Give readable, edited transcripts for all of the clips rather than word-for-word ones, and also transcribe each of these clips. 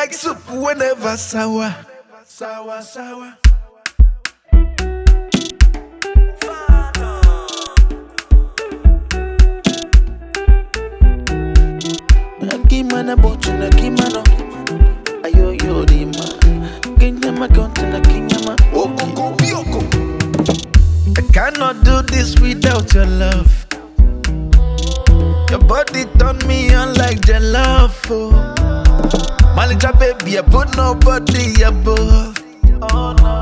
like soup whenever sour. Sour, sour. Nakimana bochu nakimano. Ayo yo rima. Kinyama konta nakinyama. Okoko bioko. I cannot do this without your love. Your body turn me on like jollof. Oh. My little baby, I put nobody above. Oh no,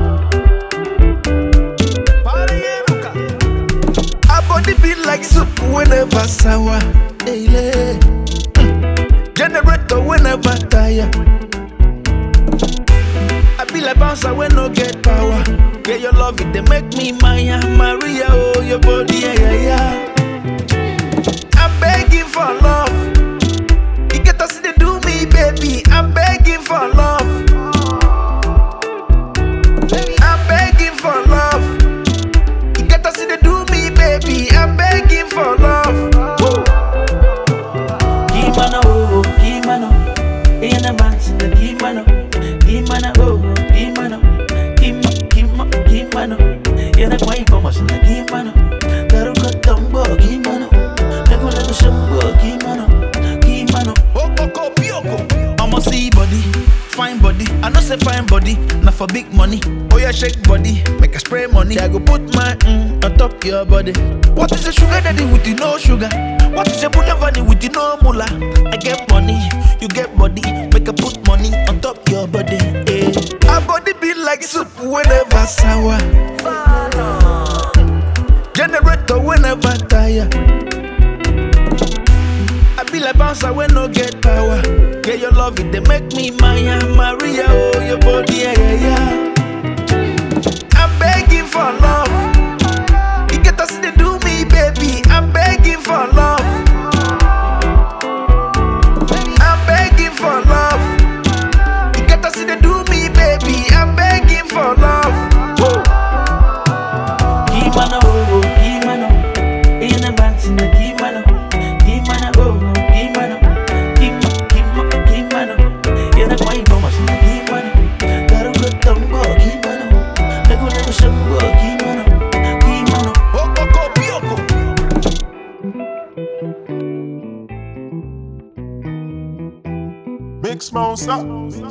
no. Our body be like soup whenever sour. Daily. Generator whenever tire. I be like bouncer when no get power. Yeah, your love it, they make me Maya, Maria, oh, your body, yeah, yeah, yeah. I'm begging for love. You get to see they do me, baby. I'm begging for love. I'm begging for love. You get to see they do me, baby. I'm begging for love. Whoa. Kimano, oh, kimano. In a box in the kimano. Kimano, oh, kimano. Kimano. In a quite almost in the kimano. Taruka tumbo, kimano. Never shambo, kimano. Kimano. Okoko bioko. I'ma see body, fine body. I know say fine body, not for big money. Oh yeah, shake body, make a spray money. I go put my on top your body. What is a sugar daddy with the no sugar? What is a boulevard with the no moolah? I get money, you get body, make a put money on top your body. Eh. Our body be like soup whenever sour. Generator whenever tire. I be like bouncer when no get power. Yeah, your love it, they make me Maya, Maria, oh, your body, yeah, yeah, yeah. I'm begging for love. You get to see they do me, baby. I'm begging for love. I'm begging for love. You get to see they do me, baby. I'm begging for love. Whoa. Kimano, oh, kimano. In a box in the kimano. Kimano, oh, kimano. Kimano. In a quite almost in the kimano. Taruka tumbo, kimano. Never shambo, kimano. Kimano. Okoko bioko. Big Smoke, stop.